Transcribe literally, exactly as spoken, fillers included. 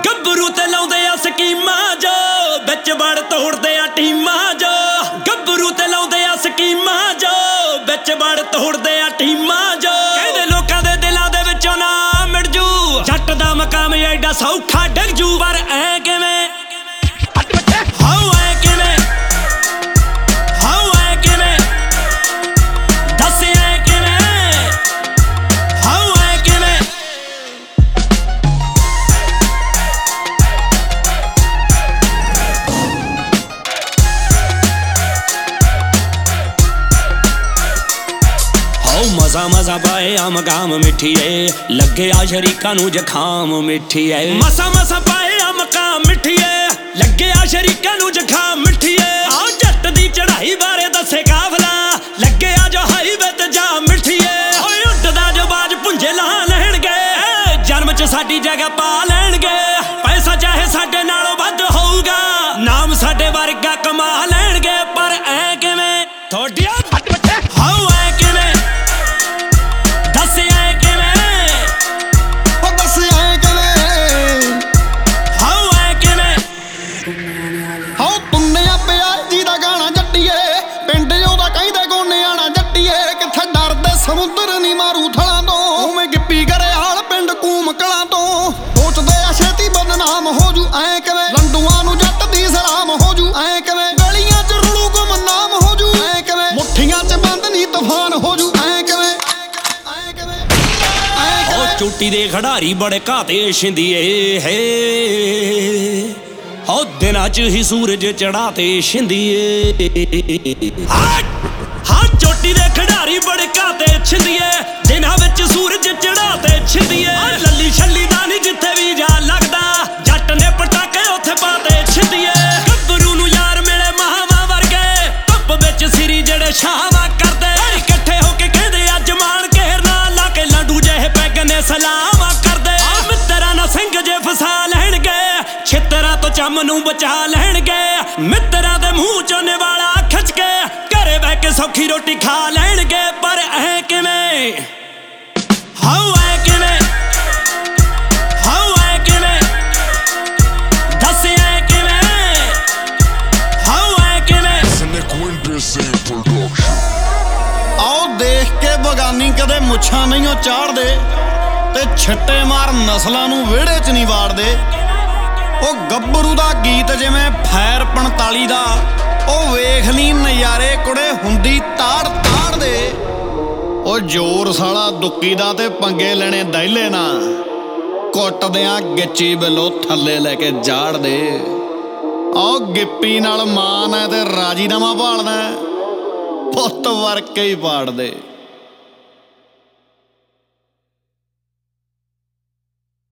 ਗੱਭਰੂ ਤੇ ਲਾਉਂਦੇ ਆ ਸਕੀਮਾਂ ਜੋ ਵਿੱਚ ਵੜ ਤੋੜਦੇ ਆ ਟੀਮਾਂ ਜੋ ਗੱਭਰੂ ਤੇ ਲਾਉਂਦੇ ਆ ਸਕੀਮਾਂ ਜੋ ਵਿੱਚ ਵੜ ਤੋੜਦੇ ਆ ਟੀਮਾਂ ਜੋ ਕਹਿੰਦੇ ਲੋਕਾਂ ਦੇ ਦਿਲਾਂ ਦੇ ਵਿੱਚੋਂ ਨਾ ਮਿਟ ਜੂ ਜੱਟ ਦਾ ਮਕਾਮ ਐਡਾ ਸੌਖਾ ਡਿੱਗ ਜੂ ਪਰ ਐ ਕਿਵੇਂ ਹਾਉ ਐ ਕਿਵੇਂ ਹਾਉ ਐ ਕਿਵੇਂ ਦੱਸ ਐ ਕਿਵੇਂ ਹਾਉ ਐ ਕਿਵੇਂ ਮਜ਼ਾ ਮਜ਼ਾ ਪਾਏ ਆਮ ਗਾਮ ਮਿੱਠੀਏ ਲੱਗੇ ਆ ਸ਼ਰੀਕਾਂ ਨੂੰ ਜ਼ੁਕਾਮ ਮਿੱਠੀਏ ਮਸਾ ਮਸਾ ਪਾਏ ਆਮ ਕਾਮ ਮਿੱਠੀਏ ਲੱਗੇ ਆ ਸ਼ਰੀਕਾਂ ਨੂੰ ਜ਼ੁਕਾਮ ਮਿੱਠੀਏ ਆਓ ਜੱਟ ਦੀ ਚੜਾਈ ਬਾਰੇ ਦੱਸੇ ਕਾਫਲਾ ਲੱਗੇ ਆ ਜੋ ਹਾਈਵੇ ਤੇ ਜਾ ਮਿੱਠੀਏ ਓਏ ਉੱਡਦਾ ਜੋ ਬਾਜ ਪੁੰਜੇ ਲਾ ਲੈਣਗੇ ਜਨਮ ਚ ਸਾਡੀ ਜਗ੍ਹਾ ਪਾ ਲੈਣਗੇ ਪੈਸਾ ਚਾਹੇ ਸਾਡੇ ਨਾਲੋਂ ਵੱਧ ਹੋਊਗਾ ਨਾਮ ਸਾਡੇ ਵਰਗਾ ਕਮਾ ਲੈਣਗੇ ਪਰ ਐ ਕਿਵੇਂ ਥੋੜੀਆਂ ਹਾਉ ਐ ਕਿਵੇਂ ਸਮੁੰਦਰ ਨੀ ਮਾਰੂ ਥਲਾਂ ਤੋਂ ਉਵੇਂ ਗਿੱਪੀ ਕਰੇ ਹਾਲ ਪਿੰਡ ਕੂਮ ਕਲਾਂ ਤੋਂ ਸੋਚਦੇ ਆ ਛੇਤੀ ਬਦਨਾਮ ਹੋ ਜੂ ਐ ਕਿਵੇਂ ਲੰਡੂਆਂ ਨੂੰ ਜੱਟ ਦੀ ਸਲਾਮ ਹੋ ਜੂ ਐ ਕਿਵੇਂ ਗਲੀਆਂ ਚ ਰੁਲੂ ਗੁਮਨਾਮ ਹੋ ਜੂ ਐ ਕਿਵੇਂ ਮੁੱਠੀਆਂ ਚ ਬੰਦ ਨੀ ਤੂਫਾਨ ਹੋ ਜੂ ਐ ਕਿਵੇਂ ਐ ਕਿਵੇਂ ਐ ਓ ਚੋਟੀ ਦੇ ਖਿਡਾਰੀ ਬੜੇ ਘਾਤੇ ਛਿੰਦੀਏ ਹੈ ਹੋ ਦਿਨਾਂ ਚ ਹੀ ਸੂਰਜ ਚੜਾਤੇ ਛਿੰਦੀਏ ਹਾਂ ਚੋਟੀ ਦੇ ਖਿਡਾਰੀ ਬੜੇ ਘਾਤੇ ਛਿੰਦੀਏ ਦਿਨਾਂ ਵਿੱਚ ਸੂਰਜ ਚੜਾਤੇ ਛਿੰਦੀਏ ਲੱਲੀ ਛੱਲੀ ਦਾ ਨੀ ਜਿੱਥੇ ਵੀ ਜਾ ਲੱਗਦਾ ਜੱਟ ਨੇ ਪਟਾਕੇ ਉੱਥੇ ਪਾਤੇ ਛਿੰਦੀਏ ਗੱਭਰੂ ਨੂੰ ਯਾਰ ਮਿਲੇ ਮਹਾਵਾਂ ਵਰਗੇ ਧੁੱਪ ਵਿੱਚ ਸਿਰੀ ਜਿਹੜੇ ਛਾਵਾਂ ਕਰਦੇ ਇਕੱਠੇ ਹੋ ਕੇ ਕਹਿੰਦੇ ਅੱਜ ਮਾਣ ਘੇਰਨਾ ਲਾ ਕੇ ਲਾਂਡੂ ਜਿਹੇ ਪੈਗ ਨੇ ਸਲਾਮਾਂ ਕਰਦੇ ਆ ਮਿੱਤਰਾਂ ਨਾਲ ਸਿੰਘ ਜੇ ਫਸਾ ਲੈਣਗੇ ਛਿੱਤਰਾਂ ਤੋਂ ਚੰਮ ਨੂੰ ਬਚਾ ਲੈਣਗੇ ਮਿੱਤਰਾਂ ਦੇ ਮੂੰਹ ਚੋਂ ਨਿਵਾਲਾ ਖਿੱਚ ਕੇ ਘਰੇ ਬਹਿ ਕੇ ਸੌਖੀ ਰੋਟੀ ਖਾ ਲੈਣਗੇ ਪਰ ਐ ਕਿਵੇਂ ਹਾਉ ਐ ਕਿਵੇਂ ਹਾਉ ਐ ਕਿਵੇਂ ਦੱਸ ਐ ਕਿਵੇਂ ਹਾਉ ਐ ਕਿਵੇਂ ਆਓ ਦੇਖ ਕੇ ਬਗਾਨੀ ਕਦੇ ਮੁੱਛਾਂ ਨਹੀਂ ਓ ਚਾੜਦੇ ਤੇ ਛੱਟੇ ਮਾਰ ਨਸਲਾਂ ਨੂੰ ਵਿਹੜੇ ਚ ਨਹੀਂ ਵਾੜਦੇ ਉਹ ਗੱਭਰੂ ਦਾ ਗੀਤ ਜਿਵੇਂ ਫੈਰ ਪੰਤਾਲੀ ਦਾ ਉਹ ਵੇਖ ਲਈ ਨਜ਼ਾਰੇ ਕੁੜੇ ਹੁੰਦੀ ਤਾੜ ਤਾੜ ਦੇ ਉਹ ਜ਼ੋਰ ਸਾਲਾ ਦੁੱਕੀ ਦਾ ਤੇ ਪੰਗੇ ਲੈਣੇ ਦਹਿਲੇ ਨਾ ਕੁੱਟਦਿਆਂ ਗਿੱਚੀ ਬਿੱਲੋ ਥੱਲੇ ਲੈ ਕੇ ਜਾੜ ਦੇ ਆਹ ਗਿੱਪੀ ਨਾਲ ਮਾਨ ਹੈ ਤੇ ਰਾਜੀਨਾਮਾ ਭਾਲਦਾ ਪੁੱਤ ਵਰਕੇ ਹੀ ਪਾੜ ਦੇ।